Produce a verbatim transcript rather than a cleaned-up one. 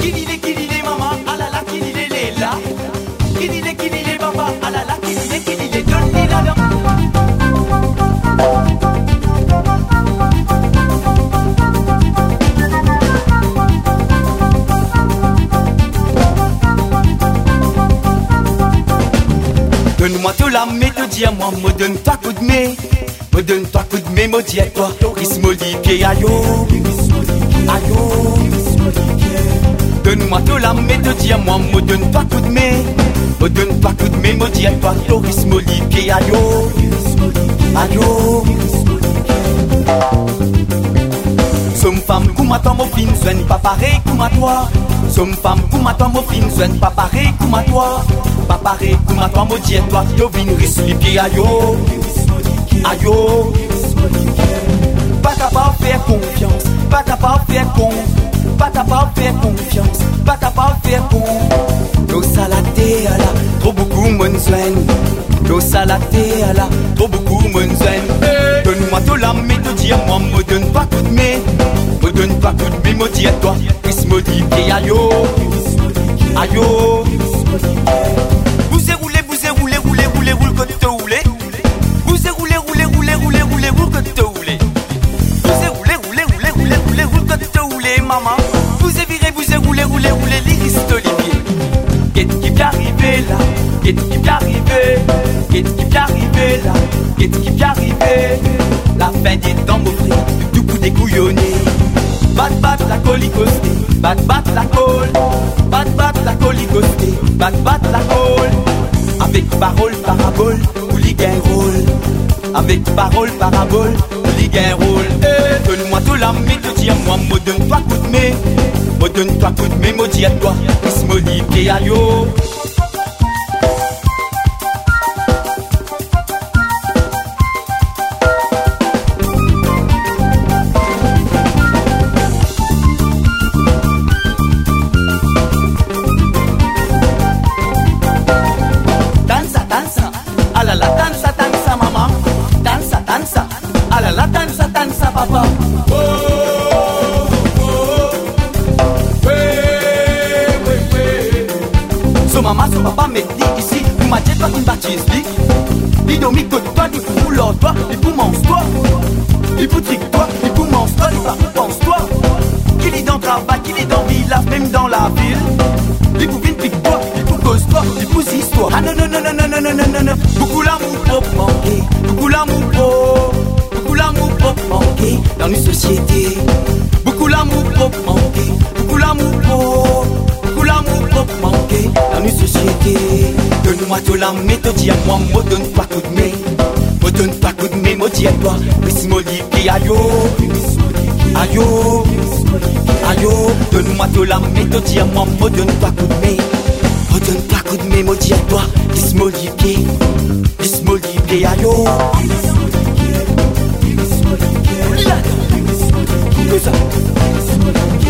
Kidile, kidile, maman, ah là là, kidile, les là. Kidile, kidile, papa, ah là là, kidile, kidile, donne-lui la dent. Donne-moi tout la méthode, à moi, me donne-toi coup de main. Me donne-toi coup de main, maudit à toi. Chris Molipier, aïe oh, aïe oh. Donne-moi tout la méthode, à moi, me donne-toi coup de main. Me donne-toi coup de main, maudit à toi. Chris Molipier, aïe oh, aïe oh. Somme femme, comme toi, mon fin, soigne pas pareil comme à toi. Somme femme, comme toi, mon fin, soigne pas pareil comme à toi. Pas pareil comme à toi, maudit à toi. Yo vin rislipier, aïe oh. Aïe oh. Pas capable de faire confiance, pas capable de faire con, pas capable de faire confiance, pas capable de faire con. L'eau salatée à la, trop beaucoup mon soin. L'eau salatée à la, trop beaucoup mon soin. Donne-moi tout la méthode, à moi, me donne pas coup de main. Me donne pas coup de main, me dis à toi. Chris Molipier, aïe oh. Aïe oh. Vous êtes roulé, vous êtes roulé, roulé, roulé, roulé, que te roulé. Vous êtes roulé, roulé, roulé, roulé, roulé, roulé, que te roulé. Vous êtes roulé, roulé, roulé, roulé, roulé, roulé, que te roulé, maman. Vous êtes viré, vous êtes roulé, roulé, roulé, l'iris d'Olivier. Qu'est-ce qui vient arriver là? Qu'est-ce qui vient arriver? Qu'est-ce qui vient arriver là? Qu'est-ce qui vient arriver? La fin des temps m'offrir, du coup découillonné. Bat bat la colicosté, bat bat la colle, bat bat la colicosté, bat bat la colle. Avec parole, parabole, ou ligue un rôle. Avec parole, parabole, ou ligue un rôle. Eh, donne-moi tout la méthode, à moi, me donne-toi coup de main. Me donne-toi coup de main, maudit à toi, Chris Molipier, aïe oh. Maman, son papa me dit ici, vous m'avez toi une baptise, il domique que toi, il pour l'autre, toi, il pour mange-toi, il pour trique-toi, il pour mange-toi, il pour pense-toi. Qu'il est dans le travail, qu'il est dans le village, même dans la ville. Il pour vine pique-toi, il pour cause-toi, il pour histoire. Ah non, non, non, non, non, non, non, non, non. Beaucoup l'amour propre manqué, beaucoup l'amour propre, beaucoup l'amour propre manqué dans une société. Beaucoup l'amour propre manqué, beaucoup l'amour propre. L'amour propre manqué dans une société. Donne-moi tout la méthode, à moi, me donne pas coup de main. Me donne pas coup de main, me dis à toi. Chris Molipier, aïe oh. Aïe oh. Aïe oh. Donne-moi tout la méthode, à moi, me donne pas coup de main. Me donne pas coup de main, me dis à toi. Chris Molipier, Chris Molipier, aïe oh. Que ça?